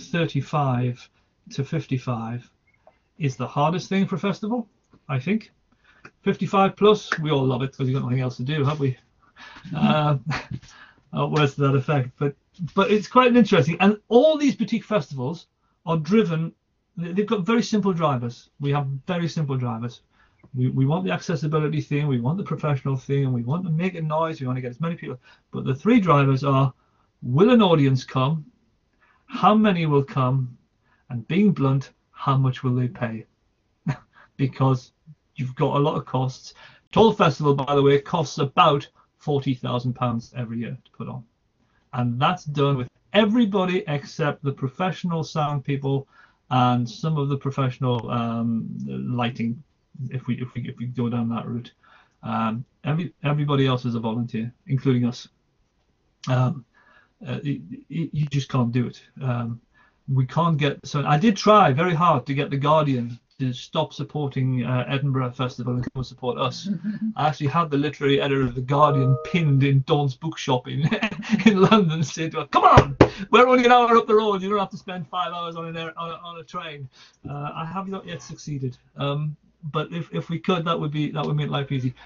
thirty-five to fifty-five is the hardest thing for a festival, I think. fifty-five plus, we all love it because we've got nothing else to do, have we? Uh, uh, words to that effect. But but it's quite interesting. And all these boutique festivals are driven, they've got very simple drivers. We have very simple drivers. We, we want the accessibility thing, we want the professional thing, and we want to make a noise, we want to get as many people. But the three drivers are, will an audience come? How many will come? And being blunt, how much will they pay? Because you've got a lot of costs. Toll Festival, by the way, costs about forty thousand pounds every year to put on. And that's done with everybody except the professional sound people and some of the professional um, lighting, if we if we if we go down that route. Um, every everybody else is a volunteer, including us. Um, uh, you, you just can't do it. Um, we can't get. So I did try very hard to get the Guardian to stop supporting uh, Edinburgh Festival and come and support us. I actually had the literary editor of the Guardian pinned in Dawn's bookshop in in London, saying to her, "Come on, we're only an hour up the road. You don't have to spend five hours on an air, on, a, on a train." Uh, I have not yet succeeded. Um, But if, if we could, that would be that would make life easy.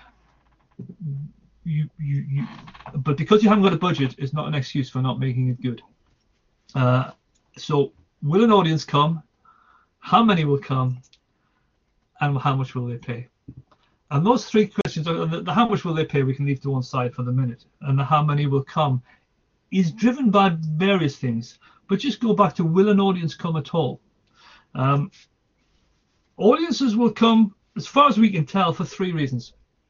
You you you. But because you haven't got a budget, it's not an excuse for not making it good. Uh, so will an audience come? How many will come? And how much will they pay? And those three questions, the, the how much will they pay, we can leave to one side for the minute. And the how many will come is driven by various things. But just go back to, will an audience come at all? Um, Audiences will come, as far as we can tell, for three reasons.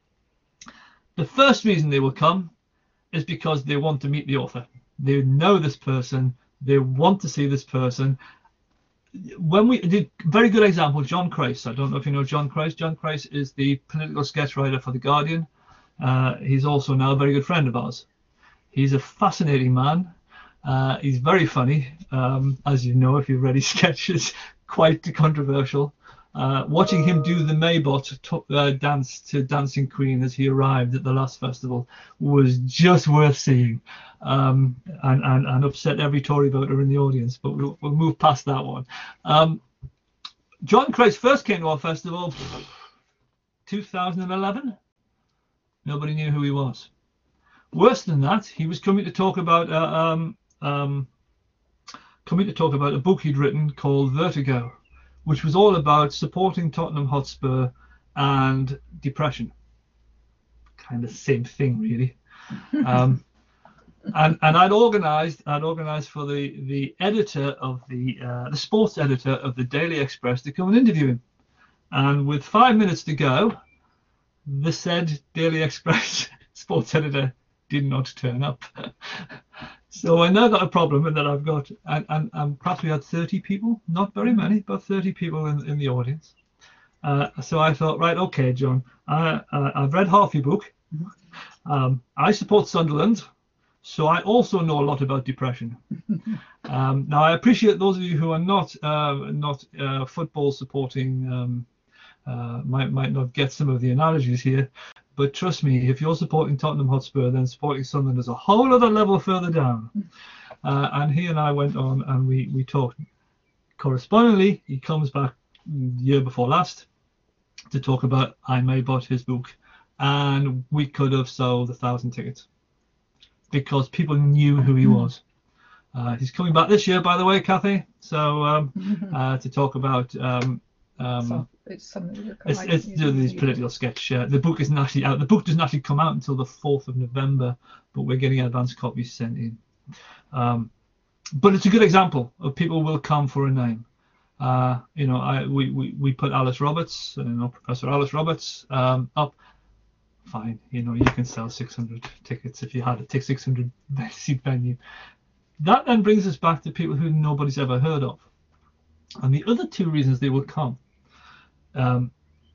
The first reason they will come is because they want to meet the author. They know this person. They want to see this person. When we did, very good example, John Kreis. I don't know if you know John Kreis. John Kreis is the political sketch writer for The Guardian. Uh, he's also now a very good friend of ours. He's a fascinating man. Uh, he's very funny, um, as you know if you've read his sketches, quite controversial. Uh, watching him do the Maybot to, uh, dance to Dancing Queen as he arrived at the last festival was just worth seeing, um, and, and, and upset every Tory voter in the audience, but we'll, we'll move past that one. Um, John Kreis first came to our festival two thousand eleven. Nobody knew who he was. Worse than that, he was coming to talk about uh, um, um, coming to talk about a book he'd written called Vertigo, which was all about supporting Tottenham Hotspur and depression. Kind of same thing, really. Um, and and I'd organised I'd organised for the the editor of the uh, the sports editor of the Daily Express to come and interview him. And with five minutes to go, the said Daily Express sports editor did not turn up. So I now got a problem in that I've got, and, and, and perhaps we had thirty people, not very many, but thirty people in, in the audience. Uh, so I thought, right, okay, John, I, uh, I've read half your book. Um, I support Sunderland, so I also know a lot about depression. Um, now, I appreciate those of you who are not uh, not uh, football supporting um, uh, might might not get some of the analogies here. But trust me, if you're supporting Tottenham Hotspur, then supporting Sunderland is a whole other level further down. Uh, and he and I went on and we, we talked. Correspondingly, he comes back the year before last to talk about I May bought his book. And we could have sold a thousand tickets because people knew who he was. Uh, he's coming back this year, by the way, Kathy. So um, uh, to talk about... Um, um, so it's something it's, it's these political sketch. Uh, the book isn't actually out. The book doesn't actually come out until the fourth of November, but we're getting advance copies sent in. Um, but it's a good example of people will come for a name. Uh, you know, I we, we, we put Alice Roberts, you know, Professor Alice Roberts um, up. Fine, you know, you can sell six hundred tickets if you had a six hundred seat venue. That then brings us back to people who nobody's ever heard of. And the other two reasons they will come um,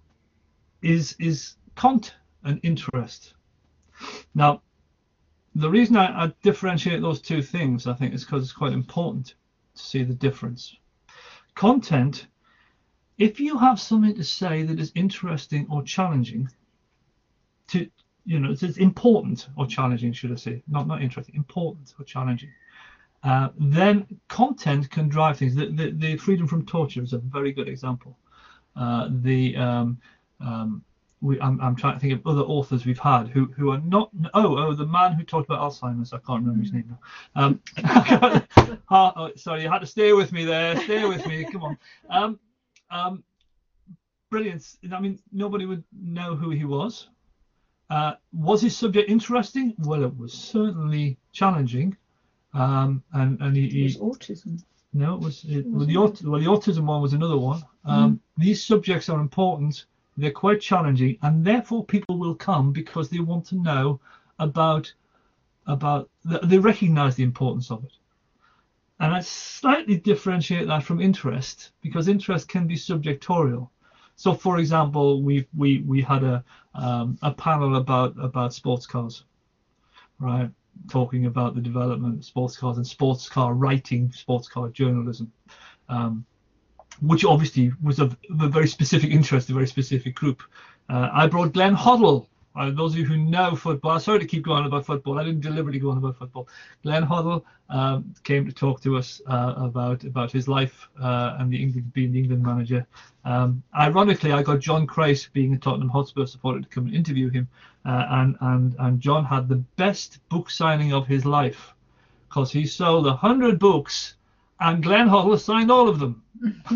is is content and interest. Now, the reason I, I differentiate those two things, I think, is because it's quite important to see the difference. Content, if you have something to say that is interesting or challenging, to you know, it's, it's important or challenging, should I say, not not interesting, important or challenging. Uh, then content can drive things. The, the, the Freedom from Torture is a very good example. Uh, the um, um, we, I'm, I'm trying to think of other authors we've had who, who are not. Oh, oh, the man who talked about Alzheimer's. I can't remember his name now. Um, oh, oh, sorry, you had to stay with me there. Stay with me. Come on. Um, um, brilliant. I mean, nobody would know who he was. Uh, was his subject interesting? Well, it was certainly challenging. Um, and and he, he It was autism. No, it was it, well, the aut- well the autism one was another one. Um, mm. These subjects are important. They're quite challenging, and therefore people will come because they want to know about about they recognise the importance of it. And I slightly differentiate that from interest, because interest can be subjectorial. So, for example, we we we had a um, a panel about about sports cars, right? Talking about the development of sports cars and sports car writing, sports car journalism, um, which obviously was of a very specific interest, a very specific group. Uh, I brought Glenn Hoddle. Uh, those of you who know football, sorry to keep going on about football. I didn't deliberately go on about football. Glenn Hoddle um, came to talk to us uh, about about his life uh, and the England being the England manager. Um, ironically, I got John Christ, being a Tottenham Hotspur supporter, to come and interview him, uh, and and and John had the best book signing of his life, because he sold a hundred books, and Glenn Hoddle signed all of them.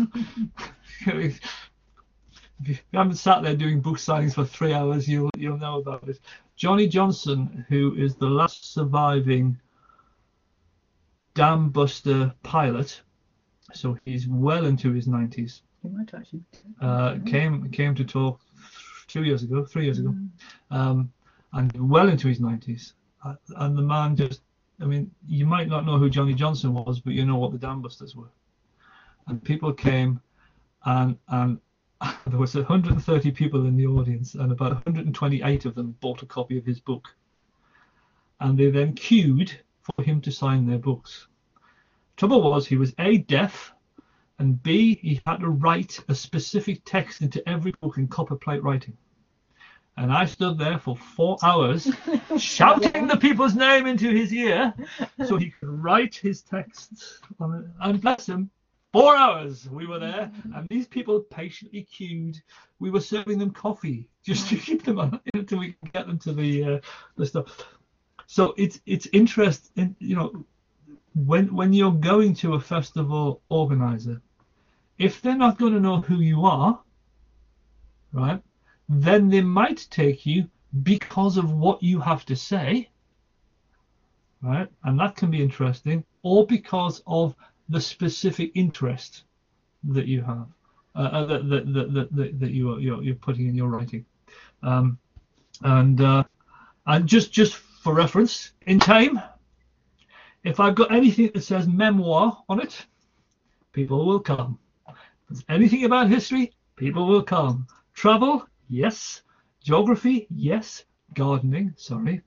If you haven't sat there doing book signings for three hours, you'll you'll know about it. Johnny Johnson, who is the last surviving Dam Buster pilot, so he's well into his nineties. He might actually. Uh, came came to talk two years ago, three years ago, mm. um, and well into his nineties. Uh, and the man just, I mean, you might not know who Johnny Johnson was, but you know what the Dam Busters were. And people came, and and. There was one hundred thirty people in the audience, and about one hundred twenty-eight of them bought a copy of his book. And they then queued for him to sign their books. Trouble was, he was A, deaf, and B, he had to write a specific text into every book in copperplate writing. And I stood there for four hours shouting the people's name into his ear so he could write his texts. And bless him, Four hours we were there, and these people patiently queued. We were serving them coffee just to keep them on until we can get them to the uh, the stuff. So it's it's interesting, you know, when when you're going to a festival organizer, if they're not going to know who you are, right, then they might take you because of what you have to say, right, and that can be interesting, or because of the specific interest that you have, uh, that, that, that, that, that you are you're, you're putting in your writing, um, and uh, and just just for reference, in time, if I've got anything that says memoir on it, people will come. If there's anything about history, people will come. Travel, yes. Geography, yes. Gardening, sorry.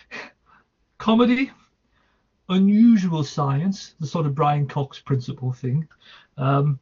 Comedy. Unusual science, the sort of Brian Cox principle thing. Um,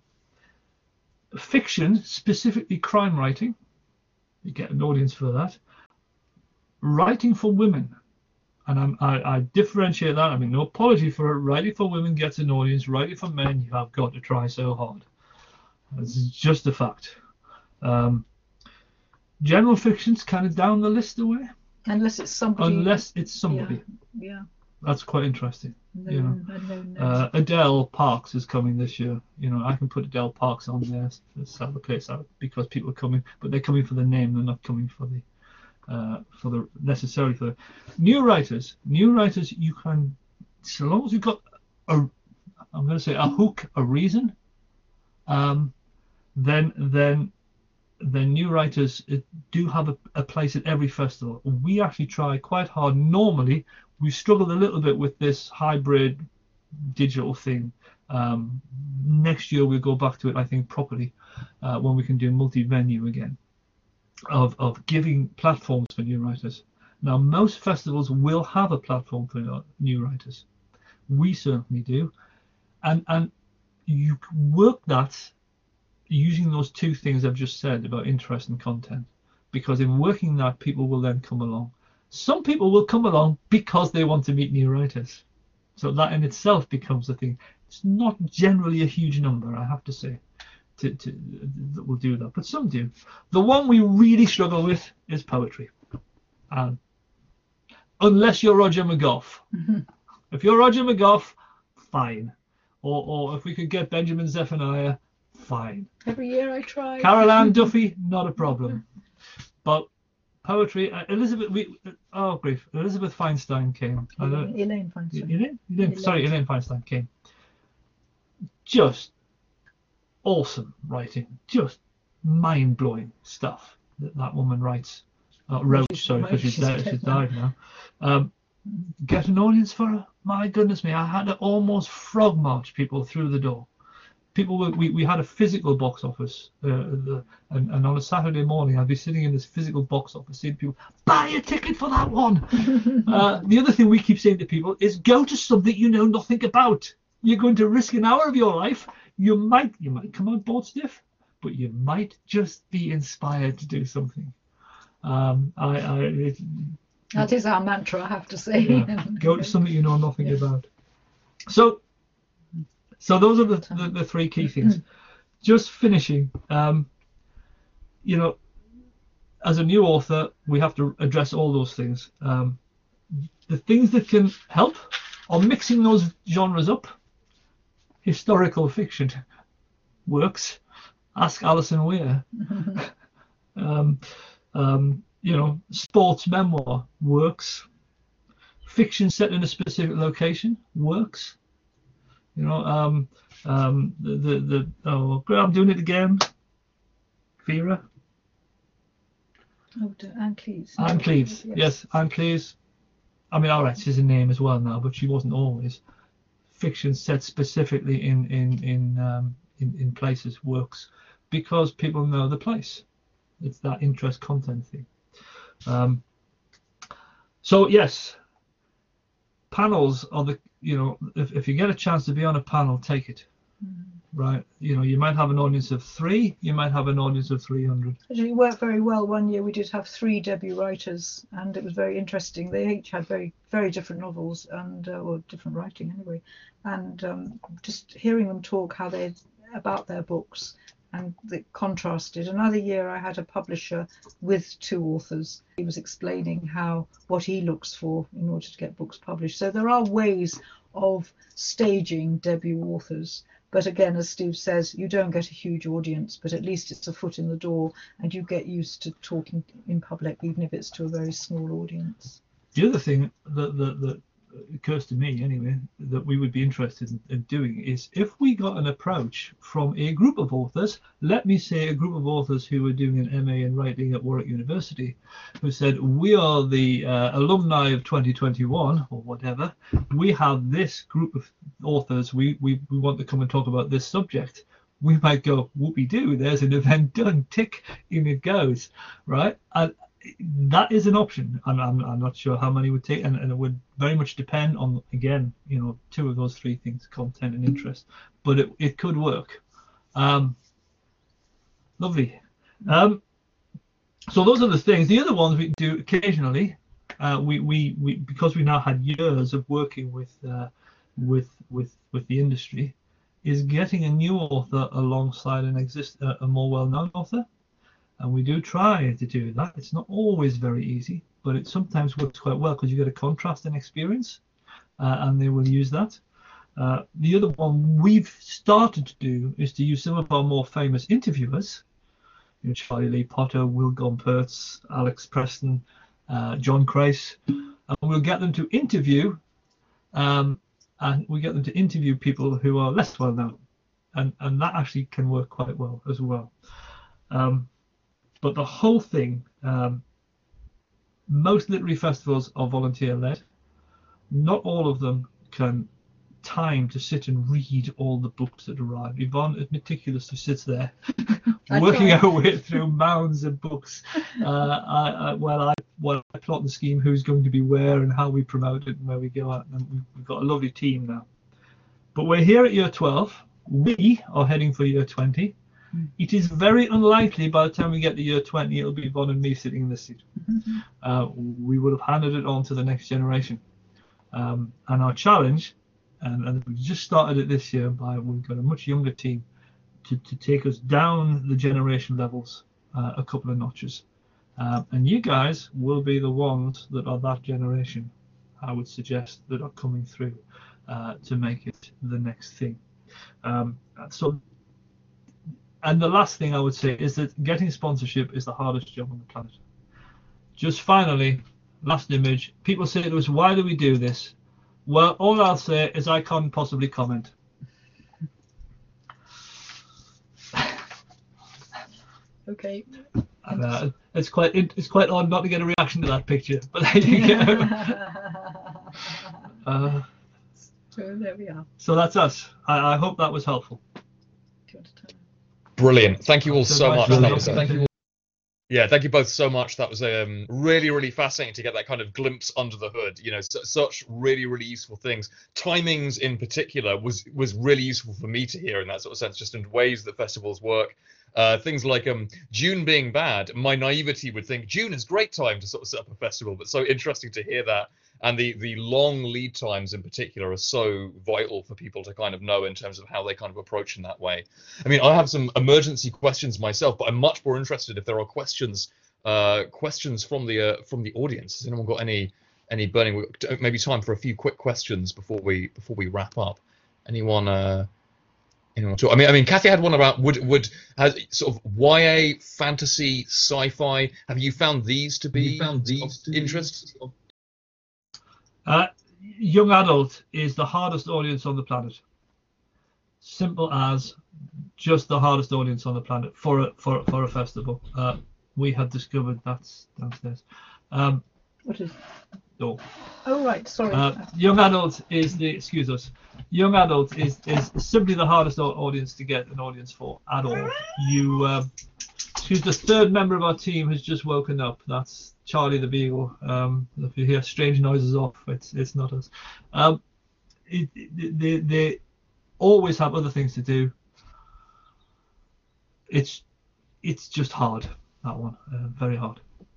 fiction, specifically crime writing. You get an audience for that. Writing for women. And I'm, I, I differentiate that. I mean, no apology for it. Writing for women gets an audience. Writing for men, you have got to try so hard. It's just a fact. Um, general fiction's kind of down the list away. Unless it's somebody. Unless it's somebody. Yeah. yeah. That's quite interesting. No, you know, no, no, uh, Adele Parks is coming this year. You know, I can put Adele Parks on there to sell the place out because people are coming, but they're coming for the name. They're not coming for the, uh, for the necessarily for the new writers. New writers, you can, so long as you've got a, I'm going to say a hook, a reason, um, then then then new writers do have a, a place at every festival. We actually try quite hard. Normally, we struggled a little bit with this hybrid digital thing. Um, next year we'll go back to it, I think, properly uh, when we can do multi-venue again, of of giving platforms for new writers. Now, most festivals will have a platform for new writers. We certainly do, and and you work that using those two things I've just said about interest and content, because in working that, people will then come along. Some people will come along because they want to meet new writers. So that in itself becomes a thing. It's not generally a huge number, I have to say. to, to that will do that, but some do. The one we really struggle with is poetry, and unless you're Roger McGough. Mm-hmm. If you're Roger McGough, fine. Or, or if we could get Benjamin Zephaniah, fine. Every year I try. Carol Ann Duffy, not a problem. But poetry, uh, Elizabeth, we, oh grief, Elizabeth Feinstein came. Elaine, Elaine Feinstein. Elaine? Elaine, Elaine. Sorry, Elaine Feinstein came. Just awesome writing, just mind-blowing stuff that that woman writes. Uh, wrote, She's- sorry, because she's, she's dead, dead she's now. died now. Um, get an audience for her? My goodness me, I had to almost frog march people through the door. People were, we, we had a physical box office, uh, the, and, and on a Saturday morning I'd be sitting in this physical box office seeing people, buy a ticket for that one. uh, the other thing we keep saying to people is go to something you know nothing about. You're going to risk an hour of your life. You might you might come out bored stiff, but you might just be inspired to do something. Um, I, I it, That is our mantra, I have to say. yeah, go to something you know nothing Yeah. about. So, so those are the, the, the three key things. Just finishing, um, you know, as a new author, we have to address all those things. Um, the things that can help are mixing those genres up. Historical fiction works. Ask Alison Weir. um, um, you know, sports memoir works. Fiction set in a specific location works. You know, um, um, the, the, the, oh, I'm doing it again. Vera? Oh, dear, Anne Cleves. Anne Cleves. Yes, Anne Cleves. I mean, all right, she's a name as well now, but she wasn't always. Fiction set specifically in, in, in, um, in, in places works because people know the place. It's that interest content thing. Um, so, yes, panels are the, you know, if, if you get a chance to be on a panel, take it. Mm. Right? You know, you might have an audience of three, you might have an audience of three hundred. Actually, it worked very well. One year we did have three debut writers, and it was very interesting. They each had very, very different novels, and uh, or different writing anyway. And um, just hearing them talk how they about their books, and it contrasted. Another year I had a publisher with two authors. He was explaining how what he looks for in order to get books published. So there are ways of staging debut authors. But again, as Steve says, you don't get a huge audience, but at least it's a foot in the door and you get used to talking in public, even if it's to a very small audience. The other thing that, that, that occurs to me, anyway, that we would be interested in, in doing is if we got an approach from a group of authors, let me say a group of authors who were doing an M A in writing at Warwick University, who said, we are the uh, alumni of twenty twenty-one or whatever, we have this group of authors, we, we, we want to come and talk about this subject. We might go, whoopee-doo, there's an event done, tick, in it goes, right? And that is an option. I'm, I'm, I'm not sure how many would take, and, and it would very much depend on, again, you know, two of those three things, content and interest, but it, it could work. Um, lovely. Um, so those are the things. The other ones we do occasionally, uh, we, we, we, because we now had years of working with, uh, with, with, with the industry, is getting a new author alongside an exist, uh, a more well-known author. And we do try to do that. It's not always very easy, but it sometimes works quite well because you get a contrast in experience, uh, and they will use that. Uh, the other one we've started to do is to use some of our more famous interviewers, you know, Charlie Lee Potter, Will Gompertz, Alex Preston, uh, John Crace, and we'll get them to interview, um, and we get them to interview people who are less well known, and and that actually can work quite well as well. Um, But the whole thing, um, most literary festivals are volunteer-led. Not all of them can time to sit and read all the books that arrive. Yvonne is meticulous, who sits there working try. her way through mounds of books. Uh, I, I, well, I, well, I plot the scheme, who's going to be where and how we promote it and where we go out. And we've, we've got a lovely team now. But we're here at year twelve. We are heading for year twenty. It is very unlikely by the time we get to year twenty, it'll be Yvonne and me sitting in this seat. Mm-hmm. Uh, we would have handed it on to the next generation. Um, and our challenge, and, and we just started it this year, by we've got a much younger team, to, to take us down the generation levels uh, a couple of notches. Uh, and you guys will be the ones that are that generation, I would suggest, that are coming through uh, to make it the next thing. Um, so, and the last thing I would say is that getting sponsorship is the hardest job on the planet. Just finally, last image, people say to us, why do we do this? Well, all I'll say is I can't possibly comment. Okay. And, uh, it's quite it's quite odd not to get a reaction to that picture, but there you go. uh, so there we are. So that's us. I, I hope that was helpful. Brilliant. Thank you all so much. That was, Thank you. Yeah, thank you both so much. That was um, really, really fascinating to get that kind of glimpse under the hood. You know, su such really, really useful things. Timings in particular was was really useful for me to hear in that sort of sense, just in ways that festivals work. Uh, things like um, June being bad, my naivety would think June is a great time to sort of set up a festival, but so interesting to hear that. And the, the long lead times in particular are so vital for people to kind of know in terms of how they kind of approach in that way. I mean, I have some emergency questions myself, but I'm much more interested if there are questions uh, questions from the uh, from the audience. Has anyone got any any burning? Maybe time for a few quick questions before we before we wrap up. Anyone? Uh, Anyone talk? I mean, I mean, Kathy had one about would would has sort of Y A, fantasy, sci-fi. Have you found these to be found these of interest? Uh, young adult is the hardest audience on the planet. Simple as just the hardest audience on the planet for a for for a festival. Uh, we have discovered that's downstairs. Um, what is? Oh. Oh right, sorry. Uh, young adult is the excuse us. Young adult is is simply the hardest audience to get an audience for at all. You, uh, excuse the third member of our team has just woken up. That's Charlie the Beagle. Um, if you hear strange noises off, it's it's not us. Um, it, it, they they always have other things to do. It's it's just hard, that one, uh, very hard.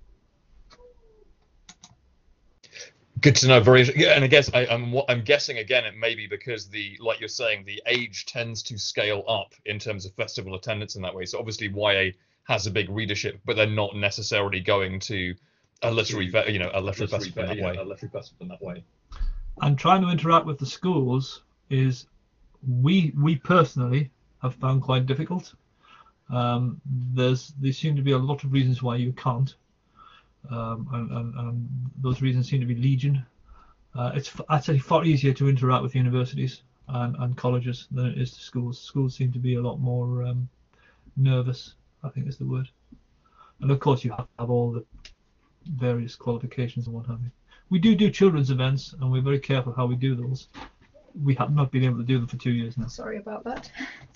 Good to know. Very, and I guess I, I'm I'm guessing again it may be because the like you're saying the age tends to scale up in terms of festival attendance in that way. So obviously Y A has a big readership, but they're not necessarily going to a literary, you know, a literary festival in that way. A literary festival in that way. And trying to interact with the schools is we we personally have found quite difficult. Um, there's there seem to be a lot of reasons why you can't. Um, and, and, and those reasons seem to be legion. Uh, it's actually far easier to interact with universities and, and colleges than it is to schools. Schools seem to be a lot more um, nervous, I think is the word. And of course you have to have all the various qualifications and what have you. We do do children's events and we're very careful how we do those. We have not been able to do them for two years now. Sorry about that.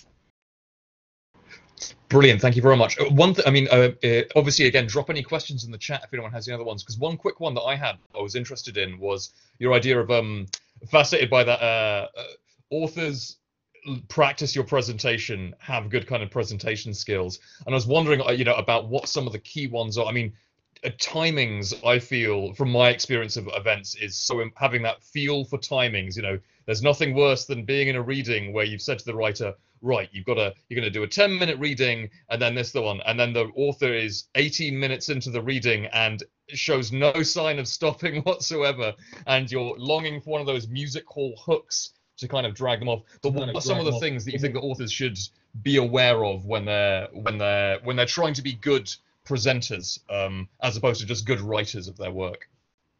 Brilliant, thank you very much. One thing, I mean, uh, uh, obviously, again, drop any questions in the chat if anyone has any other ones. Because one quick one that I had, I was interested in, was your idea of um, fascinated by that. Uh, uh, authors practice your presentation, have good kind of presentation skills, and I was wondering, uh, you know, about what some of the key ones are. I mean, uh, timings. I feel from my experience of events is so um, having that feel for timings. You know, there's nothing worse than being in a reading where you've said to the writer, right, you've got to, you're going to do a ten minute reading and then this the one, and then the author is eighteen minutes into the reading and shows no sign of stopping whatsoever, and you're longing for one of those music hall hooks to kind of drag them off. But what are some of the things that you think that authors should be aware of when they're when they're when they're trying to be good presenters, um, as opposed to just good writers of their work?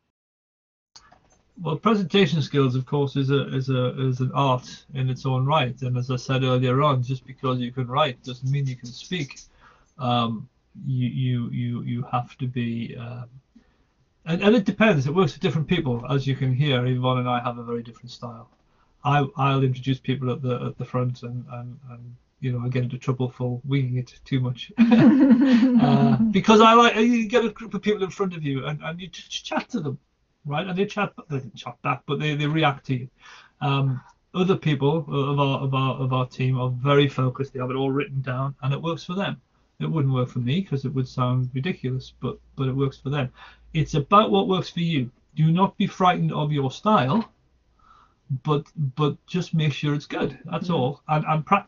Well, presentation skills, of course, is a is a is an art in its own right. And as I said earlier on, just because you can write doesn't mean you can speak. Um, you you you you have to be, um, and and it depends. It works for different people, as you can hear. Yvonne and I have a very different style. I I'll introduce people at the at the front, and and, and you know I get into trouble for winging it too much, uh, because I like you get a group of people in front of you, and and you just chat to them. Right, and they chat, they chat back, but they, they react to you. Um, other people of our of our of our team are very focused. They have it all written down, and it works for them. It wouldn't work for me because it would sound ridiculous, but but it works for them. It's about what works for you. Do not be frightened of your style, but but just make sure it's good. That's mm. all, and and practice.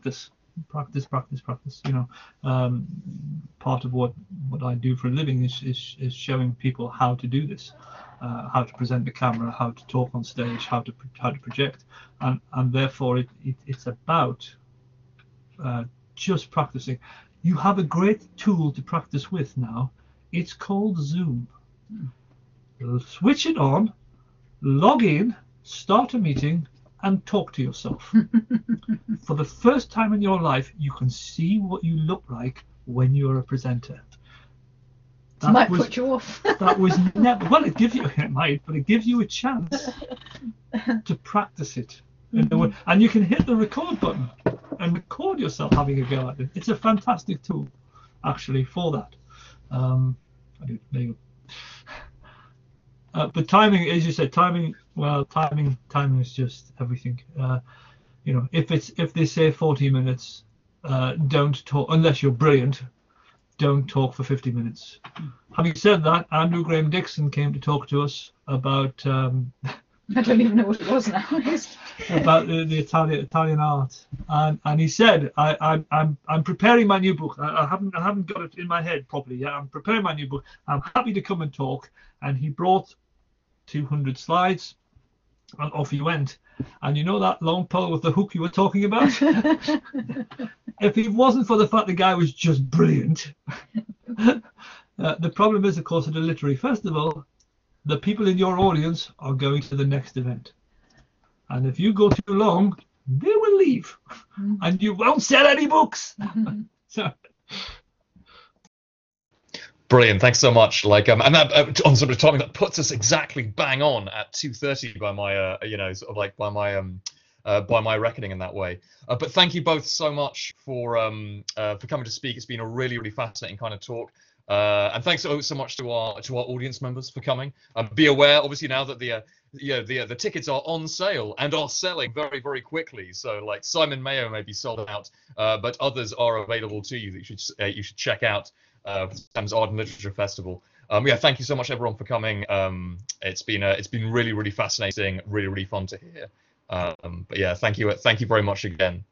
practice, practice, practice. You know, um, part of what what I do for a living is is, is showing people how to do this, uh, how to present the camera, how to talk on stage, how to how to project, and and therefore it, it it's about uh, just practicing. You have a great tool to practice with now. It's called Zoom. Switch it on, log in, start a meeting, and talk to yourself. For the first time in your life, you can see what you look like when you're a presenter. That might was, put you off. That was never, well, it gives you, it might, but it gives you a chance to practice it. Mm-hmm. And you can hit the record button and record yourself having a go at it. It's a fantastic tool, actually, for that. Um, I do, there you go. Uh, but timing, as you said, timing. Well, timing, timing is just everything. Uh, you know, if it's if they say forty minutes, uh, don't talk unless you're brilliant. Don't talk for fifty minutes. Having said that, Andrew Graham Dixon came to talk to us about. Um, I don't even know what it was now. about the, the Italian Italian art, and and he said, I, I I'm I'm preparing my new book. I, I haven't I haven't got it in my head properly yet. I'm preparing my new book. I'm happy to come and talk. And he brought two hundred slides, and off he went. And you know that long pole with the hook you were talking about? If it wasn't for the fact the guy was just brilliant, uh, the problem is, of course, at a literary festival, the people in your audience are going to the next event. And if you go too long, they will leave, mm-hmm. and you won't sell any books. Mm-hmm. So. Brilliant, thanks so much. Like, um, and that uh, on sort of timing, that puts us exactly bang on at two thirty by my, uh, you know, sort of like by my, um, uh, by my reckoning in that way. Uh, but thank you both so much for, um, uh, for coming to speak. It's been a really, really fascinating kind of talk. Uh, and thanks so, so much to our to our audience members for coming. Um, be aware, obviously, now that the uh, you know, the uh, the tickets are on sale and are selling very, very quickly. So, like Simon Mayo may be sold out, uh, but others are available to you that you should uh, you should check out. Uh, for Thames Art and Literature Festival. Um, yeah, thank you so much, everyone, for coming. Um, it's been uh, it's been really, really fascinating, really, really fun to hear. Um, but yeah, thank you, thank you very much again.